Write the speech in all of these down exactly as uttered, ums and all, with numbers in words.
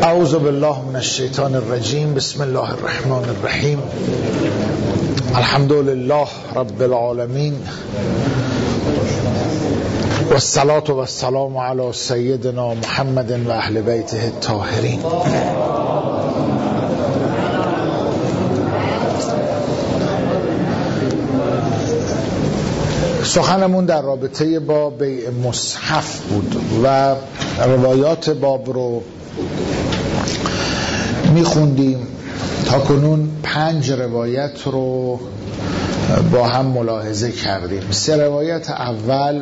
اعوذ بالله من الشیطان الرجیم. بسم الله الرحمن الرحیم. الحمد لله رب العالمین و الصلاة و السلام علی سیدنا محمد و اهل بیته الطاهرین. سخنمون در رابطه با بیع مصحف بود و روایات باب رو میخوندیم. تا کنون پنج روایت رو با هم ملاحظه کردیم. سه روایت اول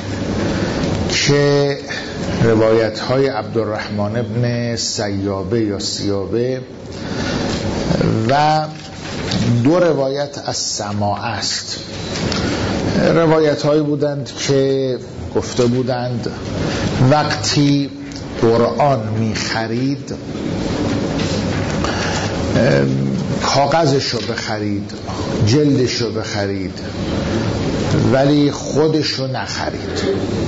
که روایت های عبدالرحمن ابن سیابه یا سیابه و دو روایت از سماع است. روایت هایی بودند که گفته بودند وقتی قرآن می خرید کاغذش رو بخرید، جلدش رو بخرید، ولی خودش رو نخرید.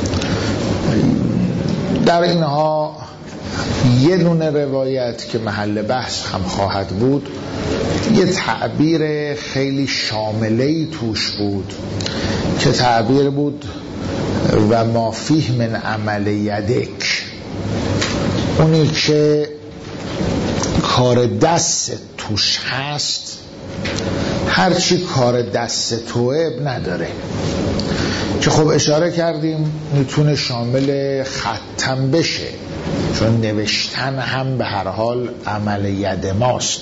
در اینها یه دونه روایت که محل بحث هم خواهد بود یه تعبیر خیلی شامله‌ای توش بود که تعبیر بود و ما فیه من عمل یدک، اونی که کار دست توش هست، هرچی کار دست توه نداره، که خب اشاره کردیم میتونه شامل خطم بشه، چون نوشتن هم به هر حال عمل ید ماست.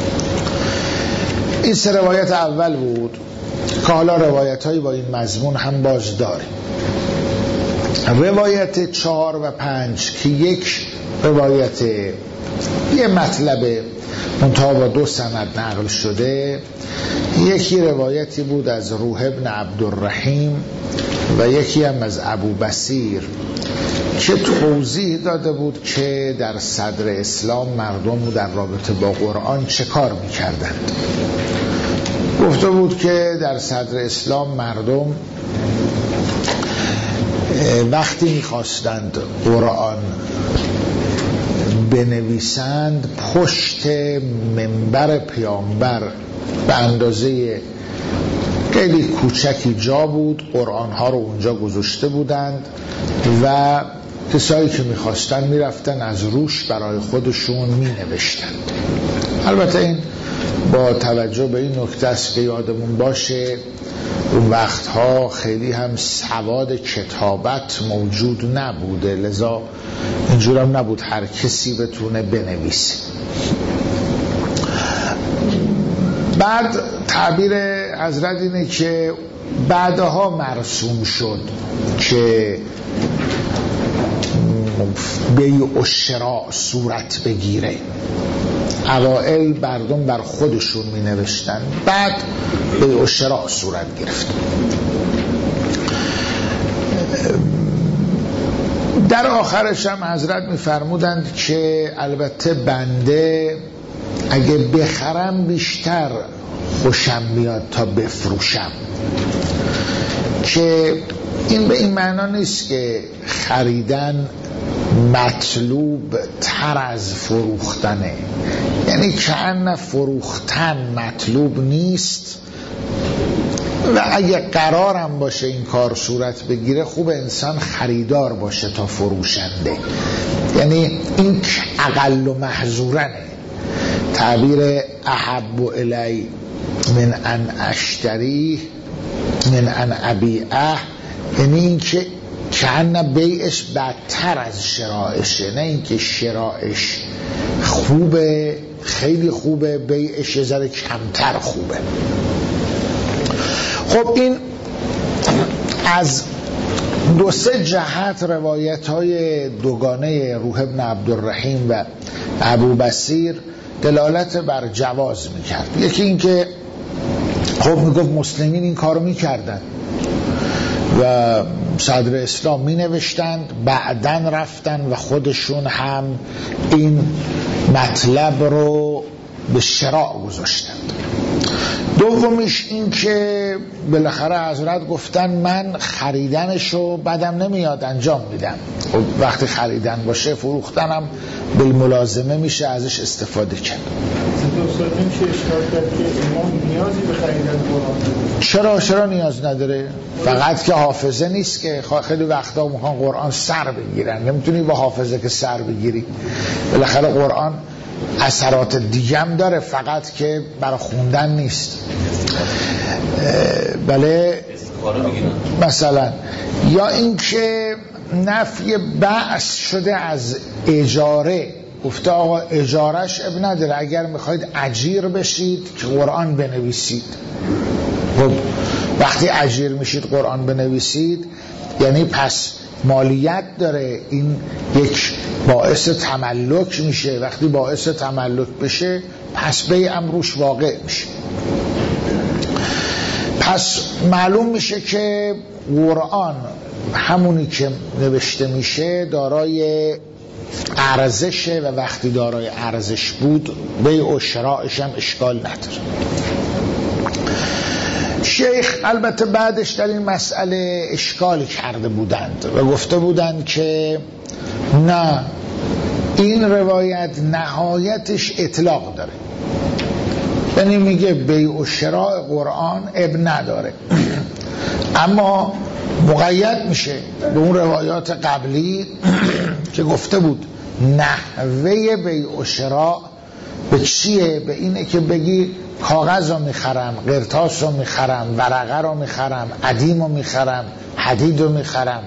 این سه روایت اول بود که حالا روایت هایی با این مضمون هم باز داریم. روایت چهار و پنج که یک روایت یه مطلب منتها با دو سند نقل شده، یکی روایتی بود از روح ابن عبدالرحیم و یکی هم از ابو بصیر که توضیح داده بود که در صدر اسلام مردم در رابطه با قرآن چه کار میکردند. گفته بود که در صدر اسلام مردم وقتی میخواستند قرآن بنویسند پشت منبر پیامبر به اندازه خیلی کوچکی جا بود، قرآن ها رو اونجا گذاشته بودند و کسایی که میخواستن میرفتن از روش برای خودشون مینوشتند. البته این با توجه به این نکته است که یادمون باشه اون وقتها خیلی هم سواد کتابت موجود نبوده، لذا اینجور هم نبود هر کسی بتونه بنویسه. بعد تعبیر حضرت اینه که بعدها مرسوم شد که بیع و شراء صورت بگیره. اوائل مردم بر خودشون می نوشتن، بعد بیع و شراء صورت گرفت. در آخرش هم حضرت می فرمودند که البته بنده اگه بخرم بیشتر خوشم میاد تا بفروشم، که این به این معنا نیست که خریدن مطلوب تر از فروختنه، یعنی کأن فروختن مطلوب نیست و اگه قرارم باشه این کار صورت بگیره خوب انسان خریدار باشه تا فروشنده، یعنی این اقل و محظورنه. تعبیر احب الی من ان اشتری من ان ابیعه، یعنی این که کأن بیعش بدتر از شرائشه، نه اینکه شرائش خوبه خیلی خوبه بیعش یه ذره کمتر خوبه. خب این از دو سه جهت روایت های دوگانه روح ابن عبدالرحیم و ابو بصیر دلالت بر جواز میکرد. یکی این که خب میگفت مسلمین این کارو میکردن و صدر اسلام می نوشتند، بعدن رفتن و خودشون هم این مطلب رو به شراء گذاشتند. دومیش این که بالاخره حضرت گفتن من خریدنشو بدم نمیاد انجام میدم. خب وقتی خریدن باشه فروختنم بالملازمه میشه ازش استفاده کرد. چرا چرا نیاز نداره؟ فقط که حافظه نیست که خیلی وقتا میخوان قرآن سر بگیرن، نمیتونی با حافظه که سر بگیری. بالاخره قرآن اثرات دیگه هم داره، فقط که برای خوندن نیست. بله مثلا یا اینکه نفی بعث شده از اجاره، گفته آقا اجارش اب نداره، اگر میخواید اجیر بشید که قرآن بنویسید. خب وقتی اجیر میشید قرآن بنویسید یعنی پس مالیت داره، این یک باعث تملک میشه. وقتی باعث تملک بشه پس بیع هم روش واقع میشه. پس معلوم میشه که قرآن همونی که نوشته میشه دارای ارزشه و وقتی دارای ارزش بود بیع و شرائش هم اشکال نداره. شیخ البته بعدش در این مسئله اشکال کرده بودند و گفته بودند که نه، این روایت نهایتش اطلاق داره، یعنی میگه بیع و شراء قرآن اب نداره اما مقید میشه به اون روایات قبلی که گفته بود نحوه بیع و شراء به چیه؟ به اینه که بگی کاغذ رو میخرم، قرطاس رو میخرم، ورقه رو میخرم، عدیم رو میخرم، حدید رو میخرم.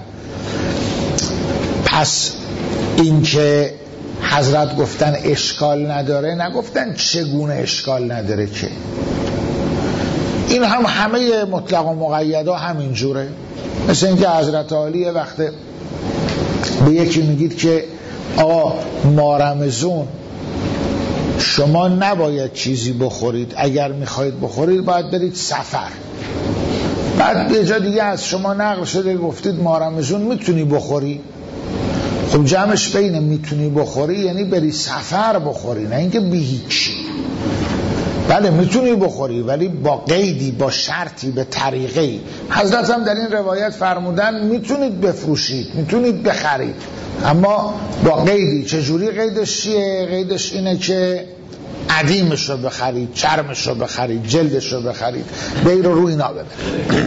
پس این که حضرت گفتن اشکال نداره، نگفتن چگونه اشکال نداره، که این هم همه مطلق و مقیدا همین جوره. مثل اینکه حضرت عالی وقت به یکی میگید که آقا ما رمضان شما نباید چیزی بخورید، اگر میخواید بخورید باید برید سفر. بعد یه جا دیگه از شما نقل شده گفتید ما رمضان میتونی بخوری. خب جمعش بین میتونی بخوری یعنی بری سفر بخوری، نه اینکه بی هیچی. بله میتونی بخوری ولی با قیدی، با شرطی، به طریقی. حضرت هم در این روایت فرمودن میتونید بفروشید، میتونید بخرید، اما با قیدی. چجوری قیدش چیه؟ قیدش اینه که عدیمش رو بخرید، چرمش رو بخرید، جلدش رو بخرید، بیر رو رو اینا ببرید.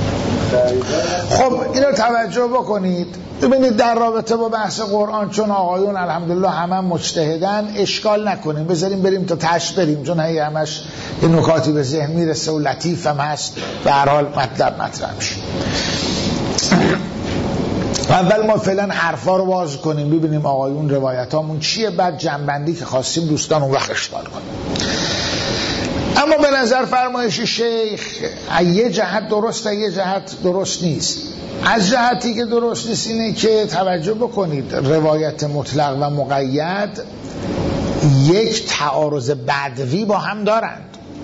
خب اینو توجه بکنید، ببینید در رابطه با بحث قرآن چون آقایون الحمدلله همه مجتهدن اشکال نکنیم، بذاریم بریم تا تش بریم، چون هی همش یه نکاتی به ذهن میرسه و لطیف هم هست، به هر حال مطلب مطرح میشه. اول ما فعلا حرفا رو باز کنیم ببینیم آقایون روایتامون چیه، بعد جنبندی که خواستیم دوستان اون وقت اشکال کنیم. اما به نظر فرمایش شیخ یه جهت درسته، یه جهت درست نیست. از جهتی که درست نیست اینه که توجه بکنید روایت مطلق و مقید یک تعارض بدوی با هم دارند.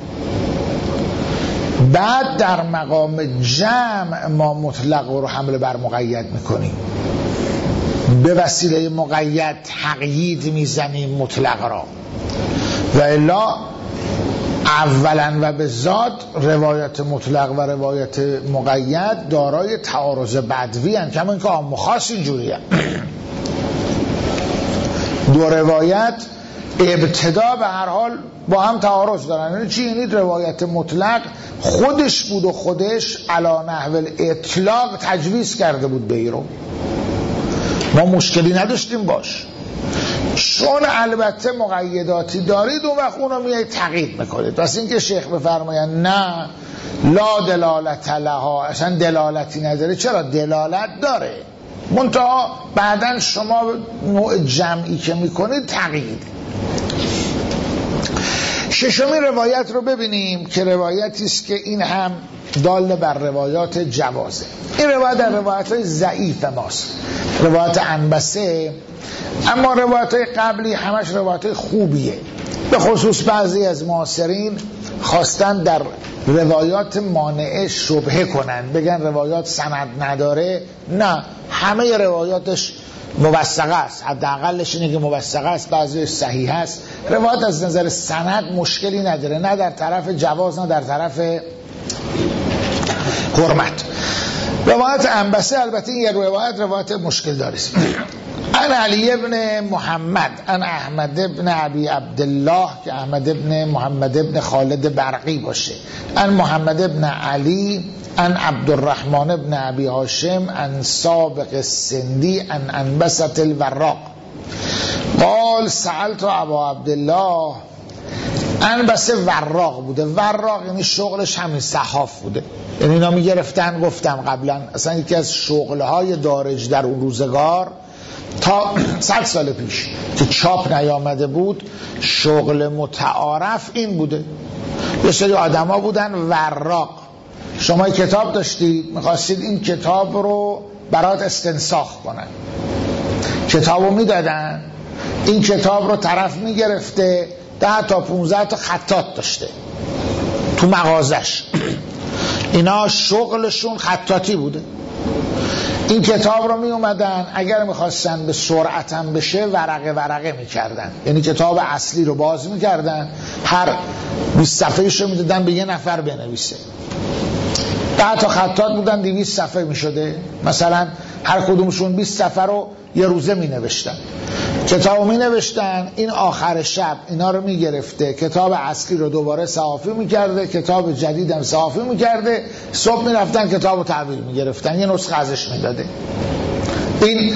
بعد در مقام جمع ما مطلق رو حمله بر مقید میکنیم، به وسیله مقید تقیید میزنیم مطلق را، و الا اولا و به ذات روایت مطلق و روایت مقید دارای تعارض بدوی هستند، کما اینکه عام و خاص اینجوری هست. دو روایت ابتدا به هر حال با هم تعارض دارن. یعنی چی؟ یعنی روایت مطلق خودش بود و خودش علی نحو اطلاق تجویز کرده بود بیرو، ما مشکلی نداشتیم باش. چون البته مقیداتی دارید اون وقت اونو میایید تقیید میکنید. پس این که شیخ بفرماین نه لا دلالت لها، اصلا دلالتی نداره. چرا؟ دلالت داره، منتها بعدن شما نوع جمعی که میکنید تقیید. ششمین روایت رو ببینیم که روایتی است که این هم دال بر روایات جوازه. این روایت در روایت های ضعیف ماست، روایت انبسه، اما روایت های قبلی همش روایت های خوبیه. به خصوص بعضی از معاصرین خواستن در روایات مانعه شبهه کنن، بگن روایات سند نداره. نه، همه روایاتش موثقه است، حداقلش اینه که موثقه است، بعضیش صحیح است. روایات از نظر سند مشکلی نداره، نه در طرف جواز نه در طرف حرمت. روایت عنبسه البته این روایت روایت مشکل داره. ان علی ابن محمد ان احمد ابن ابی عبدالله، که احمد ابن محمد ابن خالد برقی باشه، ان محمد ابن علی ان عبدالرحمن ابن ابی هاشم ان سابق السندی ان انبسط الوراق قال سألت ابا عبدالله. انبسط وراق بوده، وراق یعنی شغلش همین صحاف بوده، یعنی اینا میگرفتن، گفتم قبلا اصلا یکی از شغلهای دارج در اون روزگار تا صد سال پیش که چاپ نیامده بود، شغل متعارف این بوده. یه سری آدم ها بودن وراق، شما کتاب داشتید میخواستید این کتاب رو برات استنساخ کنن، کتاب رو میدادن، این کتاب رو طرف میگرفته ده تا پونزده تا خطاط داشته تو مغازش، اینا شغلشون خطاطی بوده. این کتاب رو می اومدن اگر میخواستن به سرعتم بشه ورقه ورقه میکردن، یعنی کتاب اصلی رو باز میکردن، هر بیست صفحه‌اش رو میدادن به یه نفر بنویسه. ده تا خطاط بودن، دویست صفحه میشده، مثلا هر کدومشون بیست صفحه رو یه روزه می نوشتن، کتاب می نوشتن. این آخر شب اینا رو می گرفته، کتاب اصلی رو دوباره صحافی می کرده، کتاب جدیدم صحافی می کرده، صبح می رفتن کتاب رو تحویل می گرفتن، یه نسخه ازش می داده. این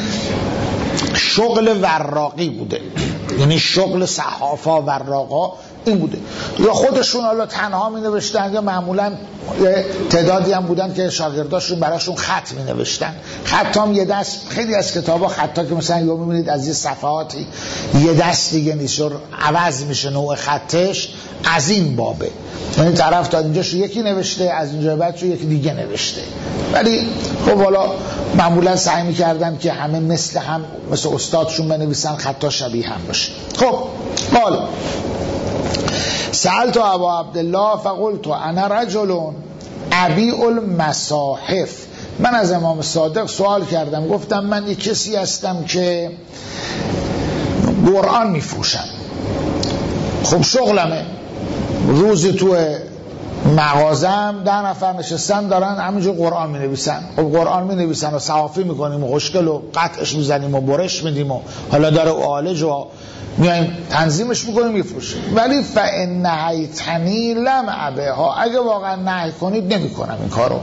شغل وراقی بوده، یعنی شغل صحافا وراقا این بوده. یا خودشون حالا تنها می نوشتن یا معمولا تعدادی هم بودن که شاگرداشون براشون خط می نوشتن. خط هم یه دست، خیلی از کتابا خطا که مثلا یا میبینید از یه صفحاتی یه دست دیگه نیست، عوض میشه نوع خطش، از این بابه، یعنی طرف تا اینجاشو یکی نوشته، از اینجا بعدشو یکی دیگه نوشته. ولی خب حالا معمولا سعی میکردن که همه مثل هم، مثل استادشون بنویسن، خطا شبیه هم باشه. خب قال سألت ابا عبدالله فقلت انا رجل ابیع المصاحف. من از امام صادق سوال کردم، گفتم من یک کسی هستم که قرآن میفروشم. خب شغلمه، روزی تو مغازم ده نفر نشستن دارن همینجور قرآن می نویسن. خب قرآن می نویسن و صحافی میکنیم و خوشگل و قطعش میزنیم و برش میدیم و حالا داره عالج و میایم تنظیمش میکنیم میفروشیم. ولی فان نهیتنی لم ابها، اگه واقعا نهی کنید نمیکنم این کارو.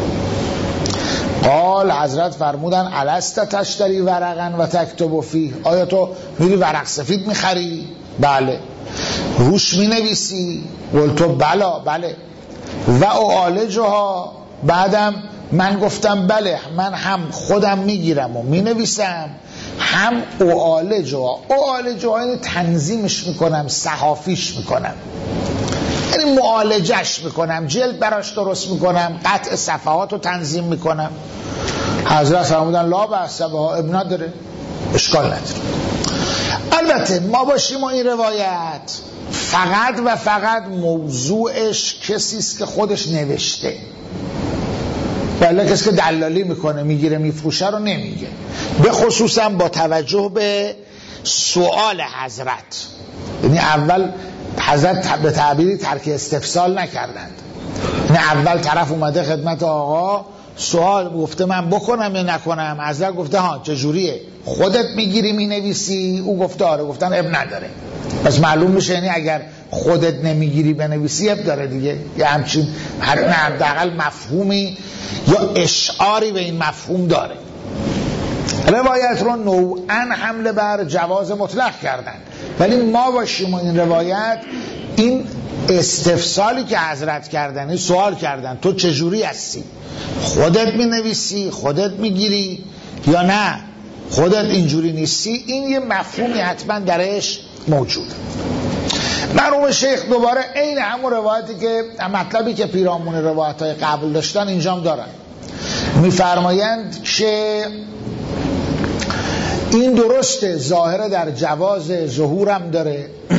قال حضرت فرمودن الست تشتری ورقا و تکتب فیه، آیا تو میری ورق سفید میخری؟ بله. روش مینویسی؟ قلتو بلا بله. و اعالجها، بعدم من گفتم بله، من هم خودم میگیرم و مینویسم، هم اعالجها. اعالجها یعنی تنظیمش میکنم، صحافیش میکنم، یعنی معالجش میکنم، جلد براش درست میکنم، قطع صفحات رو تنظیم میکنم. حضرت فرمودن لا بأس بها، اب نداره، اشکال نداره. البته ما باشیم و این روایت فقط و فقط موضوعش کسیست که خودش نوشته، ولی کسی که دلالی میکنه میگیره میفروشه رو نمیگه، به خصوصا با توجه به سوال حضرت. یعنی اول حضرت به تعبیری ترک استفسال نکردند، یعنی اول طرف اومده خدمت آقا سوال گفته من بکنم یا نکنم، حضرت گفته ها چجوریه، خودت میگیری مینویسی؟ او گفته آره. گفتن اب نداره. پس معلوم میشه یعنی اگر خودت نمیگیری بنویسی اب داره دیگه، یا همچین حداقل مفهومی یا اشعاری به این مفهوم داره. روایت رو نوعاً حمله بر جواز مطلق کردن، ولی ما باشیم و این روایت این استفسالی که حضرت کردن، این سوال کردن تو چجوری هستی، خودت می نویسی، خودت می گیری یا نه خودت اینجوری نیستی، این یه مفهومی حتما درش موجود. مرحوم شیخ دوباره این همون روایتی که مطلبی که پیرامون روایت های قبل داشتن اینجام دارن، میفرمایند که این درسته ظاهر در جواز ظهورم داره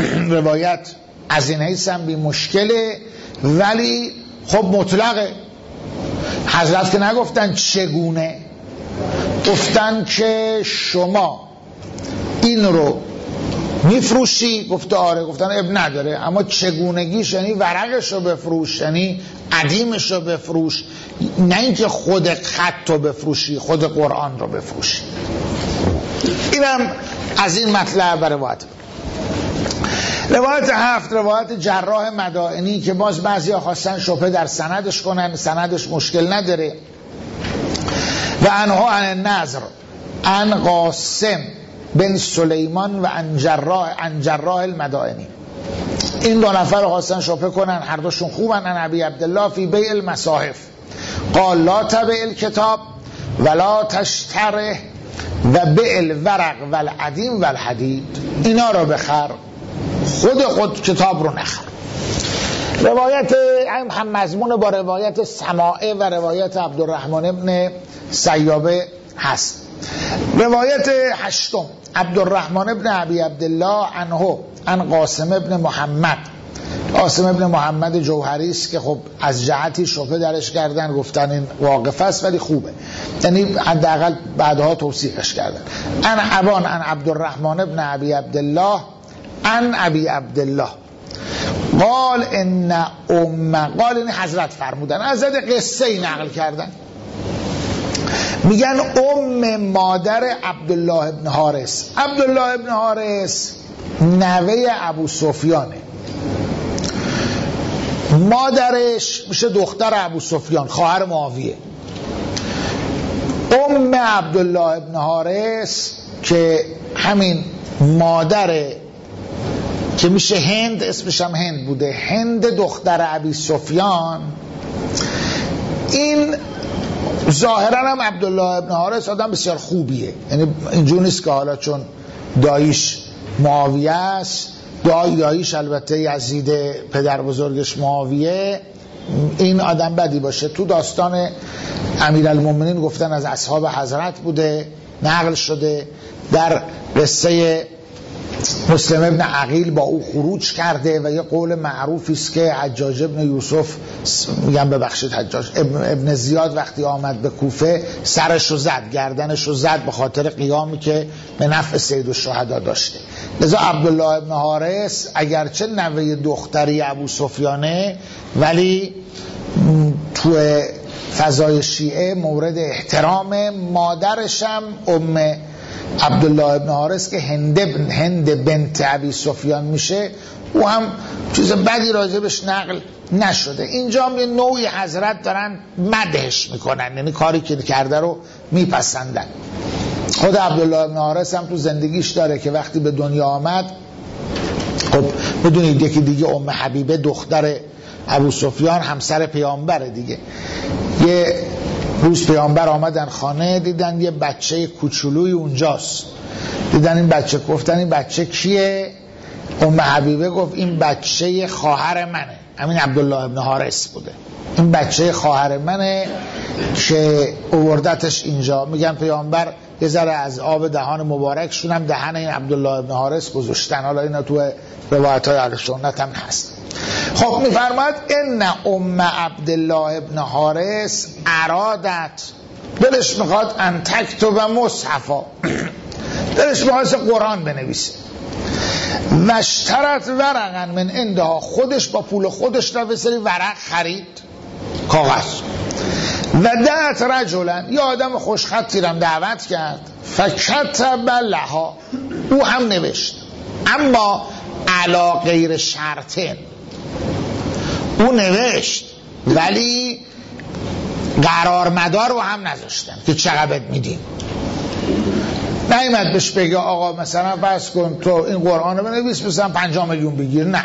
روایت از این حیث هم بی مشکله، ولی خب مطلقه. حضرت که نگفتن چگونه، گفتن که شما این رو میفروشی؟ گفته آره. گفتن اب نداره، اما چگونگیش یعنی ورقش رو بفروش، یعنی عدیمش رو بفروش، نه اینکه خود خط رو بفروشی، خود قرآن رو بفروشی. اینم از این مطلب و روایت. روایت هفت، روایت جراح مدائنی که باز بعضی ها خواستن شبهه در سندش کنن، سندش مشکل نداره. و انها عن النضر عن قاسم بن سلیمان و عن جراح عن جراح المدائنی. این دو نفر خواستن شبهه کنن، هر دوشون خوبن. عن ابی عبدالله فی بیع المصاحف قال لا تبع الكتاب ولا تشتره و بیع الورق و العدیم و الحدید. اینا رو بخر، خود خود کتاب رو نخر. روایت هم مضمون با روایت سماعه و روایت عبدالرحمن ابن سیابه هست. روایت هشتم، عبدالرحمن ابن ابی عبدالله عنه عن قاسم ابن محمد. قاسم ابن محمد جوهری است که خب از جهتی شبهه درش کردن، گفتن این واقف است ولی خوبه، یعنی حداقل بعدها توصیفش کردن. عن ابان عن عبدالرحمن ابن ابی عبدالله عن ابی عبدالله قال ان ام، قال این حضرت فرمودن، از قصه ای نقل کردن. میگن ام مادر عبدالله ابن حارث. عبدالله ابن حارث نوه ابو سفیانه، مادرش میشه دختر ابو سفیان، خواهر معاویه. ام عبدالله ابن حارث که همین مادر که میشه هند، اسمش هم هند بوده، هند دختر ابی سفیان. این ظاهرا هم عبدالله ابن حارث آدم بسیار خوبیه، یعنی اینجور نیست که حالا چون داییش معاویه است، دایی داییش البته یزید پدر بزرگش معاویه، این آدم بدی باشه. تو داستان امیرالمومنین گفتن از اصحاب حضرت بوده، نقل شده. در قصه مسلم ابن عقیل با او خروج کرده و یه قول معروفی است که حجاج ابن یوسف، میگم ببخشید حجاج ابن, ابن زیاد وقتی آمد به کوفه سرش رو زد، گردنش رو زد به خاطر قیامی که به نفع سید الشهدا داشته. لذا عبدالله ابن حارث اگرچه نوه دختری ابو سفیانه، ولی تو فضای شیعه مورد احترام. مادرش هم ام عبدالله ابن حارث که هند هند بنت ابی سفیان میشه، او هم چیز بدی راجبش نقل نشده. اینجا هم یه نوعی حضرت دارن مدحش میکنن، یعنی کاری که کرده رو میپسندن. خود عبدالله ابن حارث هم تو زندگیش داره که وقتی به دنیا آمد، خب بدونید یکی دیگه ام حبیبه دختر ابو سفیان همسر پیامبره دیگه، یه روز پیامبر آمدن خانه، دیدن یه بچه کوچولوی اونجاست. دیدن این بچه، گفتن این بچه کیه؟ ام حبیبه گفت این بچه خواهر منه. همین عبدالله ابن حارث بوده. این بچه خواهر منه که آوردتش اینجا. میگن پیامبر یه ذره از آب دهان مبارکشون هم دهن این عبدالله ابن حارث گذاشتن. حالا اینا تو روایت‌های اهل سنت هم هست. خب میفرماید ان ام عبدالله ابن حارث ارادت، دلش میخواد ان تکتب مصحفا، دلش میخواد قرآن بنویسه. و اشترت ورقا من عندها، خودش با پول خودش را به سری ورق خرید، کاغذ. و دعت رجلا، یه آدم خوشخطی را دعوت کرد، فکتب لها، او هم نوشت، اما علا غیر شرطن، او نوشت ولی قرار مدار رو هم نذاشتن که چقدر میدیم. نیامد بهش بگه آقا مثلا بس کن تو این قرآن رو بنویس مثلا پنجاه میلیون بگیر، نه.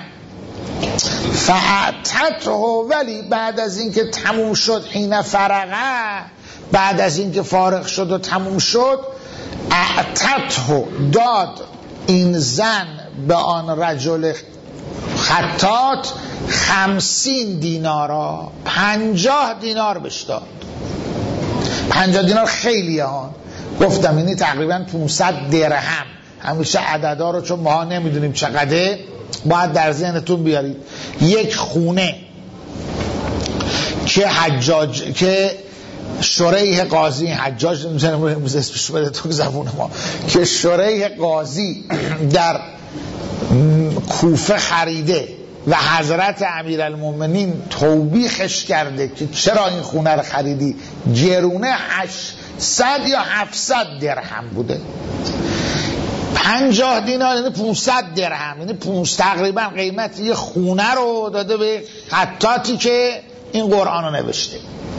فاعتته، ولی بعد از اینکه تموم شد، حین فرغه، بعد از اینکه فارغ شد و تموم شد، اعتته، داد این زن به آن رجل خطات خمسین دینارا، پنجاه دینار بهش داد. پنجاه دینار خیلی ها، گفتم اینی تقریبا پانصد درهم. همیشه عددا رو چون ما نمیدونیم چقدره باید در ذهنتون بیارید. یک خونه که حجاج که شریح قاضی، حجاج نمی‌تونم امروز اسمش بده تو زبون ما، که شریح قاضی در کوفه خریده و حضرت امیرالمومنین توبیخش کرده که چرا این خونه رو خریدی، گرونه هشتصد یا هفتصد درهم بوده، پنجاه دینار یعنی پانصد درهم، یعنی پانصد تقریبا قیمت یه خونه رو داده به خطاطی که این قرآن رو نوشته.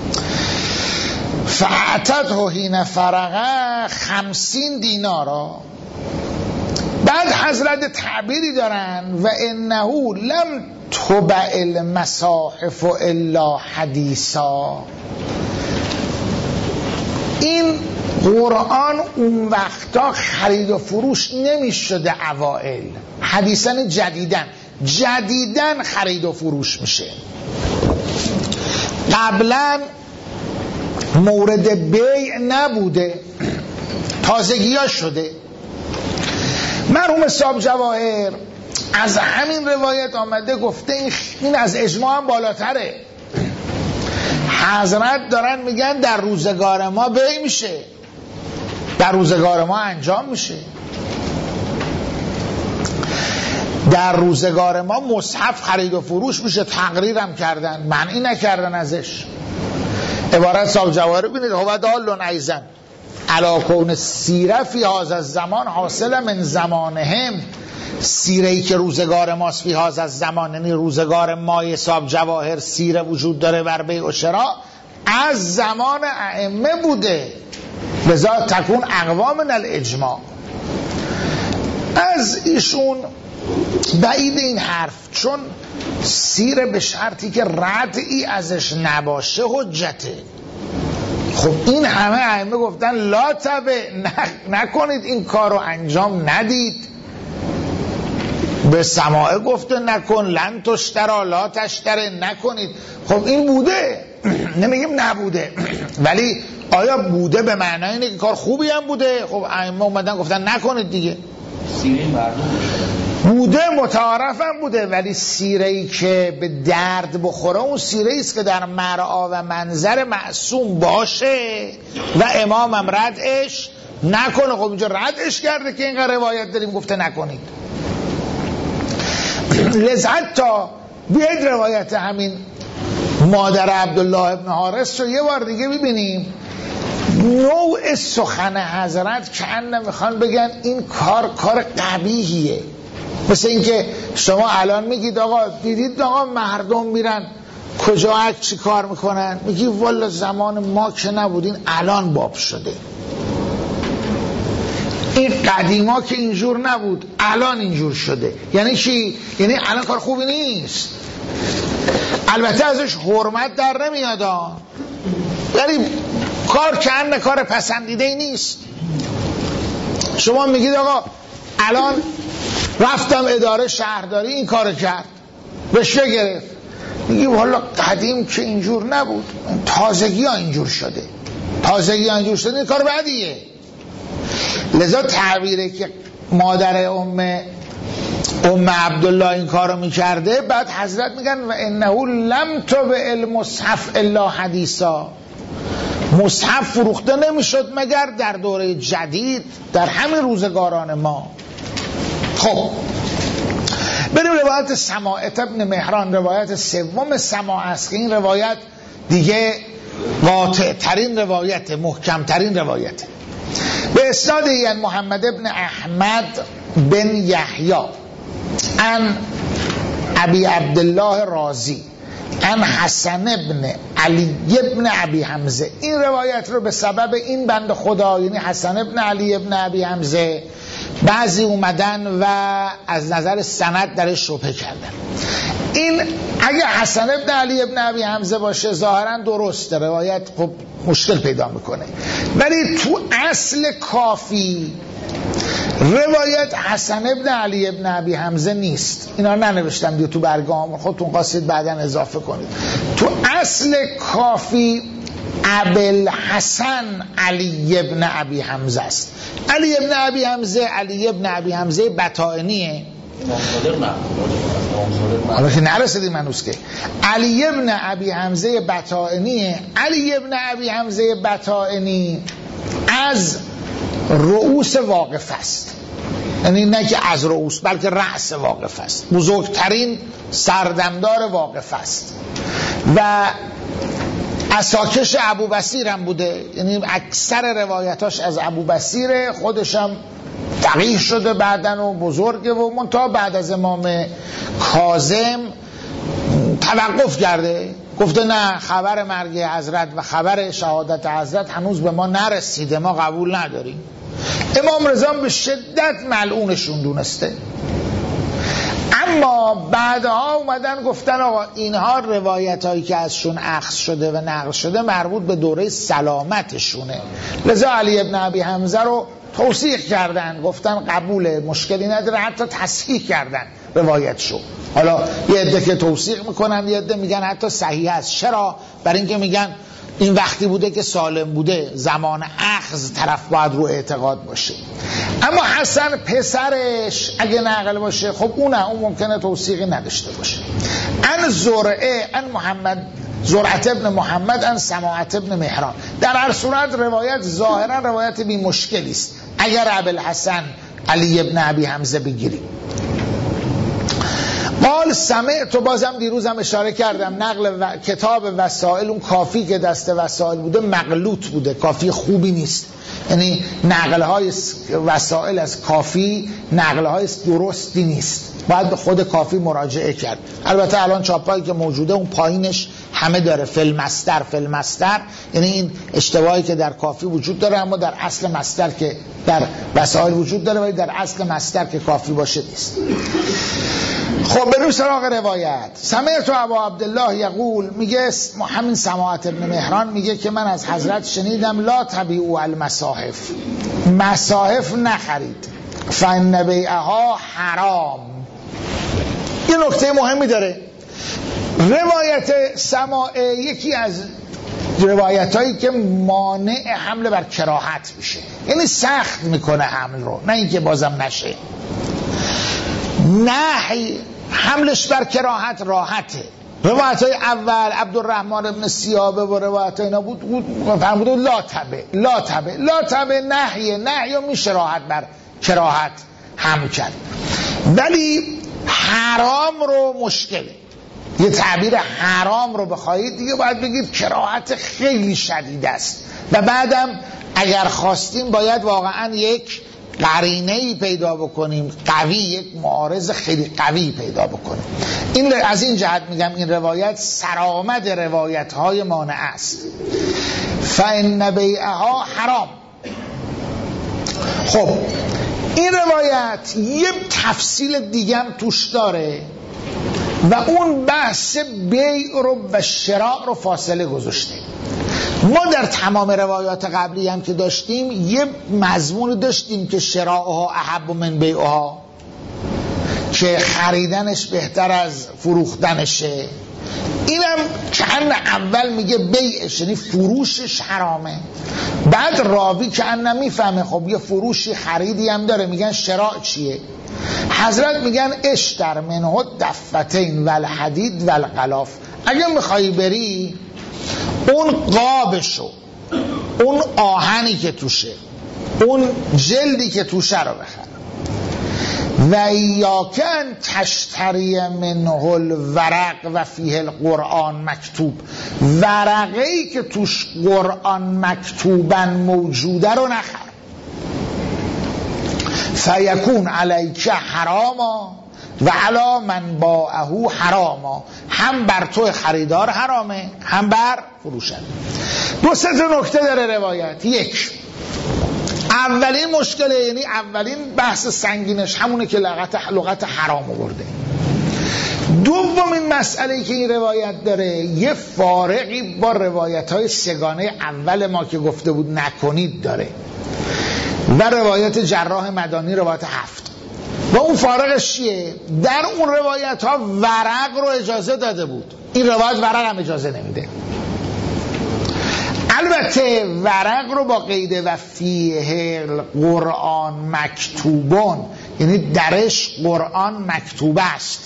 فاعتته حین فرغه خمسین دینارا. بعد حضرت تعبیری دارن و انه لم تبع المصاحف الا حدیثا. این قرآن اون وقتا خرید و فروش نمی شده اوائل، حدیثاً جدیدن جدیدن خرید و فروش میشه. قبلا مورد بیع نبوده، تازگی ها شده. مرحوم صاحب جواهر از همین روایت آمده گفته این از اجماع هم بالاتره. حضرت دارن میگن در روزگار ما بیع میشه، در روزگار ما انجام میشه، در روزگار ما مصحف خرید و فروش میشه، تقریرم کردن، منعی نکردن ازش. عبارت صاحب جواهر ببینید، هو دال ایزن علی کون سیره فی هذا الزمان حاصل من زمانهم. سیره‌ای که روزگار ماست فی هذا الزمان، یعنی روزگار ما صاحب جواهر سیره وجود داره بر بیع و شراء، از زمان ائمه بوده، لذا تکون اقوام من الاجماع. از ایشون بعید این حرف، چون سیره به شرطی که ردعی ازش نباشه حجته. خب این همه ائمه گفتن لا تبع، نکنید این کار رو انجام ندید. به سماعه گفته نکن، لن تشترا لا تشتره، نکنید. خب این بوده، نمیگیم نبوده، ولی آیا بوده به معنای اینه که کار خوبی هم بوده؟ خب ائمه اومدن گفتن نکنید دیگه. سیره مردم بوده، متعارف هم بوده، ولی سیره‌ای که به درد بخوره اون سیره‌ای است که در مرعا و منظر معصوم باشه و امامم ردش نکنه. خب اینجا ردش کرده که اینقدر روایت داریم گفته نکنید. لذت تا بیاید روایت همین مادر عبدالله ابن حارث رو یه بار دیگه ببینیم. نوع سخن حضرت که انه میخوان بگن این کار کار قبیحیه. مثل اینکه شما الان میگید آقا دیدید آقا مردم میرن کجا چی کار میکنن، میگی والا زمان ما که نبودین الان باب شده. این قدیما که اینجور نبود الان اینجور شده. یعنی چی؟ یعنی الان کار خوبی نیست. البته ازش حرمت در نمیاد، یعنی کار که انه کار پسندیده ای نیست. شما میگید آقا الان رفتم اداره شهرداری این کار کرد، رشوه گرفت، میگی والا قدیم که اینجور نبود، تازگی ها اینجور شده، تازگی ها اینجور شده، این کار بعدیه. لذا تعبیره که مادر ام ام عبدالله این کارو میکرده، بعد حضرت میگن و انه لم تبع المصحف الا حدیثا. مصحف فروخته نمیشد مگر در دوره جدید، در همین روزگاران ما. خب بریم روایت سماعه ابن مهران، روایت سوم سماعه است که این روایت دیگه قاطع ترین روایت، محکم ترین روایت. به اسناد یعنی محمد ابن احمد بن یحیی عن ابی عبدالله رازی عن حسن ابن علی ابن ابی حمزه. این روایت رو به سبب این بند خدا، یعنی حسن ابن علی ابن ابی حمزه، بعضی اومدن و از نظر سند درش شبهه کردن. این اگه حسن ابن علی ابن ابی حمزه باشه ظاهرا درسته، روایت خب مشکل پیدا میکنه، ولی تو اصل کافی روایت حسن ابن علی ابن ابی حمزه نیست. اینا ننوشتم دیگه تو برگام، خودتون قاصد بعداً اضافه کنید. تو اصل کافی ابوالحسن علی ابن ابی حمزه است. علی ابن ابی حمزه علی ابن ابی حمزه بطائنیه، حالا که نرسیدیم هنوز که علی ابن ابی حمزه بطائنی علی ابن ابی حمزه بطائنی از رؤوس واقف است، یعنی نه که از رؤوس بلکه رأس واقف است، بزرگترین سردمدار واقف است و اساکش ابو بصیر هم بوده، یعنی اکثر روایتاش از ابو بصیر، خودش هم فقیه شده بعدن و بزرگه و منتها بعد از امام کاظم توقف کرده، گفته نه خبر مرگ حضرت و خبر شهادت حضرت هنوز به ما نرسیده، ما قبول نداریم. امام رضا به شدت ملعونشون دونسته، اما بعدها اومدن گفتن آقا اینها روایت هایی که ازشون اخذ شده و نقل شده مربوط به دوره سلامتشونه، لذا علی ابن ابی حمزه رو توثیق کردن، گفتن قبول، مشکلی نداره، حتی تصحیح کردن روایت شو. حالا یه عده که توثیق میکنن، یه عده میگن حتی صحیح است. چرا؟ برای اینکه میگن این وقتی بوده که سالم بوده، زمان اخذ طرف باید رو اعتقاد باشه. اما حسن پسرش اگه نقل باشه خب اونه اون ممکنه توثیقی نداشته باشه. ان زرعه ان محمد زرعت ابن محمد ان سماعت ابن مهران، در هر صورت روایت ظاهرا روایت بی مشکلی است اگر ابوالحسن علی ابن ابی حمزه بگیریم. قال سمعت، بازم دیروز هم اشاره کردم نقل و... کتاب وسائل، اون کافی که دست وسائل بوده مغلوط بوده، کافی خوبی نیست، یعنی نقلهای وسائل از کافی نقلهای درستی نیست، باید به خود کافی مراجعه کرد. البته الان چاپایی که موجوده اون پایینش همه داره فیلمستر فیلمستر، یعنی این اشتباهی که در کافی وجود داره اما در اصل مستر که در وسائل وجود داره ولی در اصل مستر که کافی باشه نیست. خب بریم سراغ روایت. سمعت ابا عبدالله یقول، میگه همین سماعت ابن مهران میگه که من از حضرت شنیدم لا تبیعوا المصاحف، مصاحف نخرید، فان بیعها حرام. یه نکته مهمی داره روایت سماع، یکی از روایت هایی که مانع حمل بر کراهت میشه، یعنی سخت میکنه حمل رو، نه اینکه بازم نشه. نهی حملش بر کراهت راحته. روایت های اول عبدالرحمن ابن سیابه و روایت اینا بود فرمود لا تبه لا تبه لا تبه نهیه، نهی میشه راحت بر کراهت حمل کرد، ولی حرام رو مشکله. یه تعبیر حرام رو بخواهید دیگه باید بگید کراهت خیلی شدید است و بعدم اگر خواستیم باید واقعا یک قرینه‌ای پیدا بکنیم قوی، یک معارض خیلی قوی پیدا بکنیم. این از این جهت میگم این روایت سرآمد روایت های مانع است. فإن بیعها حرام. خب این روایت یه تفصیل دیگه هم توش داره و اون بحث بیع رو و شراء رو فاصله گذاشته. ما در تمام روایات قبلی هم که داشتیم یه مضمون داشتیم که شراءها احب من بیعها، که خریدنش بهتر از فروختنشه. اینم چند اول میگه بیعش یعنی فروشش حرامه، بعد راوی که ان نمیفهمه خب یه فروشی خریدی هم داره، میگن شراء چیه؟ حضرت میگن اشتر منه دفتین والحدید والغلاف، اگه میخوایی بری اون قابشو، اون آهنی که توشه، اون جلدی که توشه رو بخر. و ایاکن تشتری منه الورق و فیه القرآن مکتوب، ورقه‌ای که توش قرآن مکتوبن موجوده رو نخر. فیکون علیک حراما و علا من باعه حراما، هم بر تو خریدار حرامه هم بر فروشنده. دو سه تا نکته داره روایت. یک، اولین مشکله، یعنی اولین بحث سنگینش همونه که لغت لغت حرام آورده. دومین مسئله که این روایت داره یه فارقی با روایت های سگانه اول ما که گفته بود نکنید داره و روایت جراح مدانی روایت هفت. و اون فارقش چیه؟ در اون روایت ها ورق رو اجازه داده بود، این روایت ورق هم اجازه نمیده. البته ورق رو با قید و فیه القرآن مکتوبون یعنی درش قرآن مکتوب است.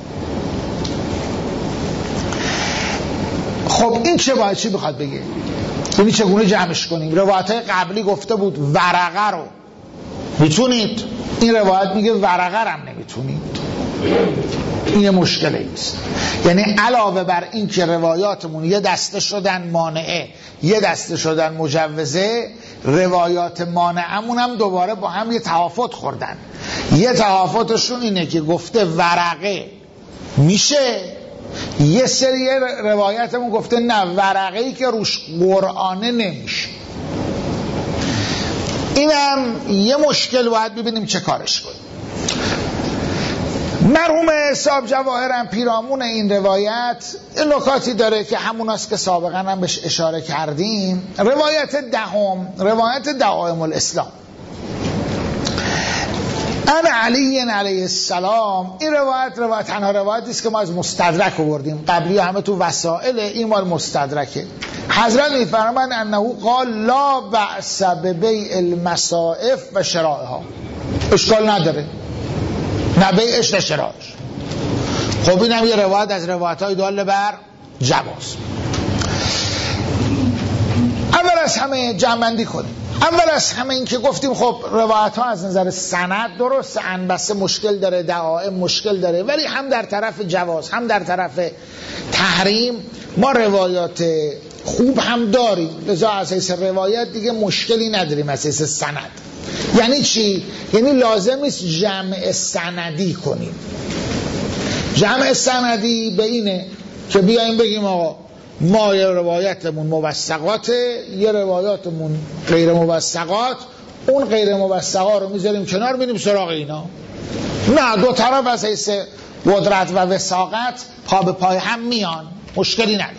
خب این چه باید چی بخواد بگه؟ یعنی چگونه جمعش کنیم؟ روایت های قبلی گفته بود ورقه رو میتونید، این روایت میگه ورقه رو هم نمیتونید. این یه مشکل ایست. یعنی علاوه بر این که روایاتمون یه دسته شدن مانعه، یه دسته شدن مجوزه، روایات مانعمون هم دوباره با هم یه تفاوت خوردن. یه تفاوتشون اینه که گفته ورقه میشه، یه سری روایتمون گفته نه ورقه‌ای که روش قرآنه نمیشه. اینم یه مشکل، باید ببینیم چه کارش کنیم. مرحوم صاحب جواهرم پیرامون این روایت نکاتی داره که هموناست که سابقا هم بهش اشاره کردیم. روایت دهم، روایت دعائم الاسلام ان علی علیه السلام. این روایت روایت تنها روایتی است که ما از مستدرک آوردیم، قبلی همه تو وسائل، این مال مستدرکه. حضرت میفرمایند انه قال لا بأس ببیع المصائف و شرائها، اشکال نداره نه بیعش نه شرائش. خب این هم یه روایت از روایت های دال بر جواز. اول از همه جمع‌بندی کنیم. اول از همه این که گفتیم خب روایت ها از نظر سند درست انبسته مشکل داره، دعائم مشکل داره، ولی هم در طرف جواز هم در طرف تحریم ما روایات خوب هم داریم. لذا از حیث روایت دیگه مشکلی نداریم از حیث سند. یعنی چی؟ یعنی لازم نیست جمع سندی کنیم. جمع سندی به اینه که بیایم بگیم آقا ما یه روایتمون موثقاته، یه روایاتمون غیر موثقات، اون غیر موثقا رو میذاریم کنار، میریم سراغ اینا. نه، دو طرف از حیث قدرت و وثاقت پا به پای هم میان، مشکلی نداره.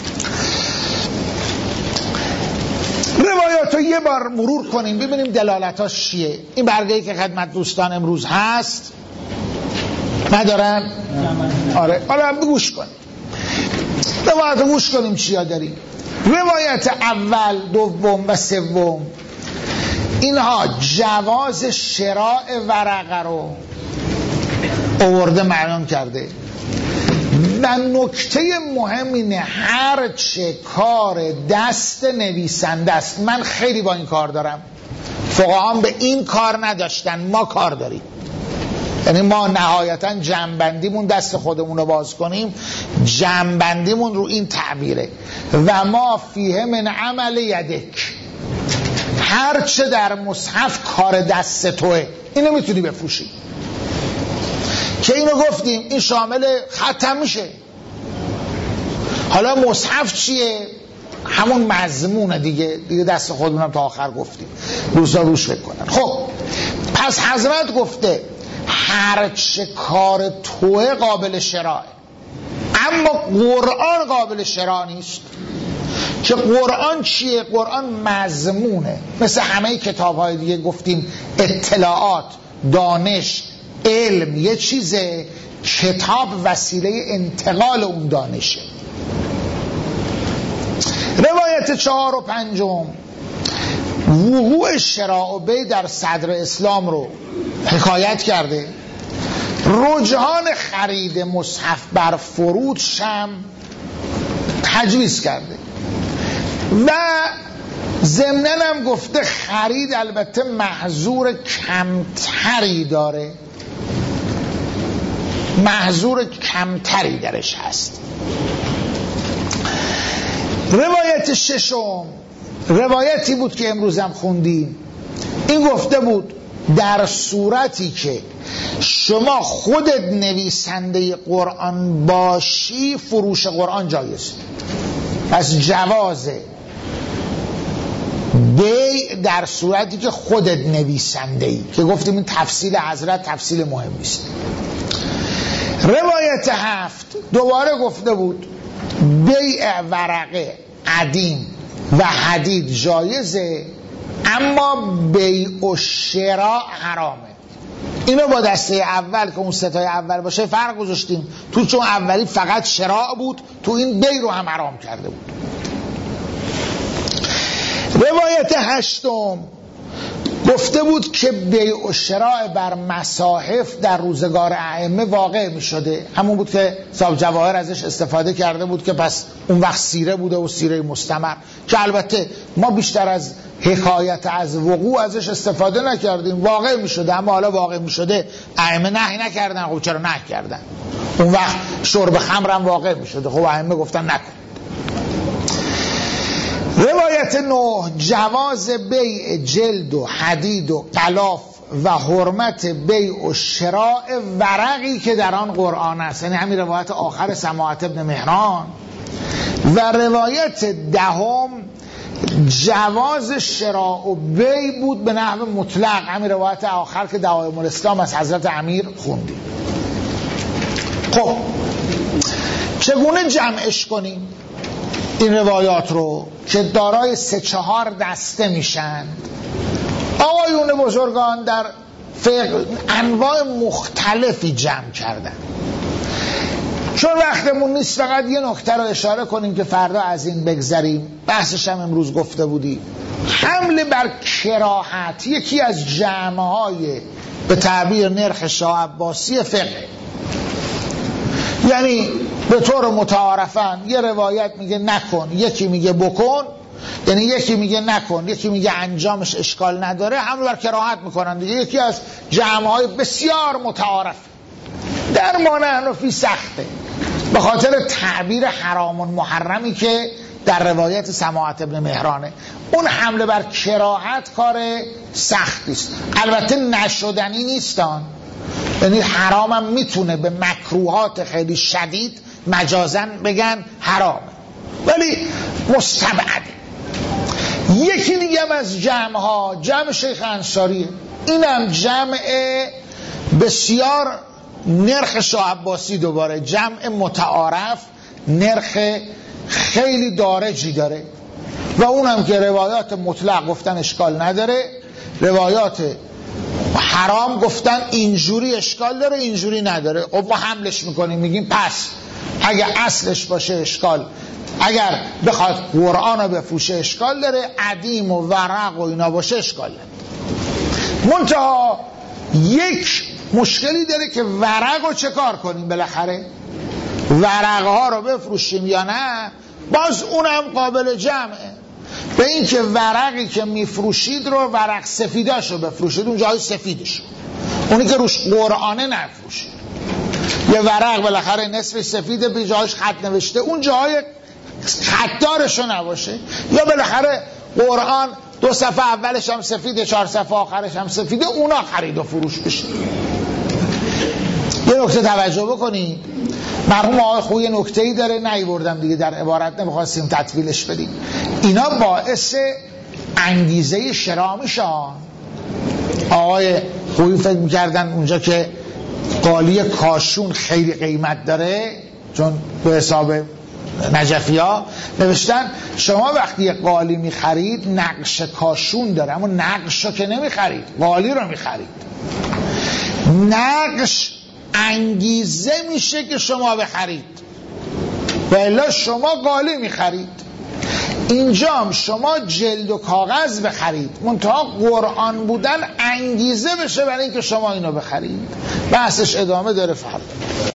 روایات رو یه بار مرور کنیم ببینیم دلالتاش چیه. این برگه‌ای که خدمت دوستان امروز هست ندارن؟ آره، حالا بگوش کنیم. روایت رو گوش کنیم چیا داریم. روایت اول، دوم و سوم اینها جواز شراء ورقه رو آورده معلوم کرده و نکته مهم اینه هر چه کار دست نویسنده است. من خیلی با این کار دارم، فقهاء به این کار نداشتن، ما کار داریم. یعنی ما نهایتا جمع‌بندیمون دست خودمون رو باز کنیم، جمع‌بندیمون رو این تعبیره و ما فیه من عمل یدک، هر چه در مصحف کار دست توه اینو میتونی بفروشی. که اینو گفتیم این شامل ختم میشه. حالا مصحف چیه؟ همون مضمونه دیگه، دیگه دست خودمونم تا آخر گفتیم، روزا روش فکر کنن. خب پس حضرت گفته هر چه کار توه قابل شراء، اما قرآن قابل شراء نیست. که قرآن چیه؟ قرآن مضمونه، مثل همه کتاب های دیگه گفتیم اطلاعات، دانش، علم یه چیزه، کتاب وسیله انتقال اون دانشه. روایت چهار و پنجم وقوع شراء و بیع در صدر اسلام رو حکایت کرده. رجحان خرید مصحف بر فروش هم تجویز کرده و ضمناً هم گفته خرید البته محظور کمتری داره، محظور کمتری درش هست. روایت ششم روایتی بود که امروز هم خوندیم. این گفته بود در صورتی که شما خودت نویسنده قرآن باشی فروش قرآن جایز. پس جوازه بیع در صورتی که خودت نویسنده ای، که گفتیم این تفصیل حضرت تفصیل مهمی است. روایت هفت دوباره گفته بود بیع ورقه قدیم و حدید جایزه، اما بیع و شراء حرامه. اینو با دسته اول که اون ستای اول باشه فرق گذاشتیم، تو چون اولی فقط شراء بود، تو این بیع رو هم حرام کرده بود. روایت هشتم گفته بود که بیع و شراء بر مصاحف در روزگار ائمه واقع می شده. همون بود که صاحب جواهر ازش استفاده کرده بود که پس اون وقت سیره بوده و سیره مستمر، که البته ما بیشتر از حکایت از وقوع ازش استفاده نکردیم، واقع می شده. اما حالا واقع می شده ائمه نهی نکردن، خب چرا نهی کردن؟ اون وقت شرب خمر هم واقع می شده، خب ائمه گفتن نکن. روایت نه، جواز بیع جلد و حدید و غلاف و حرمت بیع و شراء ورقی که در آن قرآن است، یعنی همین روایت آخر سماعت ابن مهران. و روایت دهم جواز شراء و بیع بود به نحو مطلق، همین روایت آخر که دعایم الاسلام از حضرت امیر خوندیم. خب چگونه جمعش کنیم این روایات رو که دارای سه چهار دسته میشن؟ آقایون بزرگان در فقه انواع مختلفی جمع کردن. چون وقتمون نیست فقط یه نکته رو اشاره کنیم که فردا از این بگذریم، بحثش هم امروز گفته بودیم. حمله بر کراهت یکی از جمع‌های به تعبیر نرخ شاه عباسی فقه، یعنی به طور متعارفاً یه روایت میگه نکن، یکی میگه بکن، یعنی یکی میگه نکن، یکی میگه انجامش اشکال نداره، همه بر کراهت میکنن دیگه. یکی از جمع‌های بسیار متعارف. در ما حنفی سخته به خاطر تعبیر حرام و محرمی که در روایت سماعت ابن مهرانه. اون حمله بر کراهت کار سختی است، البته نشدنی نیستان، یعنی حرامم میتونه به مکروهات خیلی شدید مجازن بگن حرام، ولی مستبعده. یکی دیگه هم از جمع ها جمع شیخ انصاریه، اینم جمع بسیار نرخ شاه عباسی، دوباره جمع متعارف، نرخ خیلی دارجی داره. و اونم که روایات مطلق گفتن اشکال نداره، روایات حرام گفتن اینجوری اشکال داره اینجوری نداره. خب ما حملش میکنیم، میگیم پس اگر اصلش باشه اشکال، اگر بخواد قرآن رو بفروشه اشکال داره، عدیم و ورق و اینا باشه اشکال داره. منتها یک مشکلی داره که ورق رو چه کار کنیم؟ بالاخره ورق ها رو بفروشیم یا نه؟ باز اونم قابل جمعه. به این که ورقی که میفروشید رو ورق سفیداش رو بفروشید، اون جای سفیدش، اونی که روش قرآنه نفروشید. یه ورق بالاخره نصف سفیده، به جایش خط نوشته، اون جای خطدارش رو نباشه. یا بالاخره قرآن دو صفحه اولش هم سفیده، چهار صفحه آخرش هم سفیده، اونا خرید و فروش بشه. یه نکته توجه بکنید، مرحوم آقای خویی نکته‌ای داره، نیاوردم دیگه در عبارت، نمیخواستیم تطویلش بدیم. اینا باعث انگیزه شراء میشن. آقای خویی فکر میکردن اونجا که قالی کاشون خیلی قیمت داره، چون به حساب نجفی ها نوشتن شما وقتی یه قالی میخرید نقش کاشون داره، اما نقش رو که نمیخرید، قالی رو میخرید. نقش انگیزه میشه که شما بخرید، و الا شما قالی میخرید. اینجا هم شما جلد و کاغذ بخرید، منتها قرآن بودن انگیزه بشه برای اینکه شما اینو بخرید. بحثش ادامه داره فردا.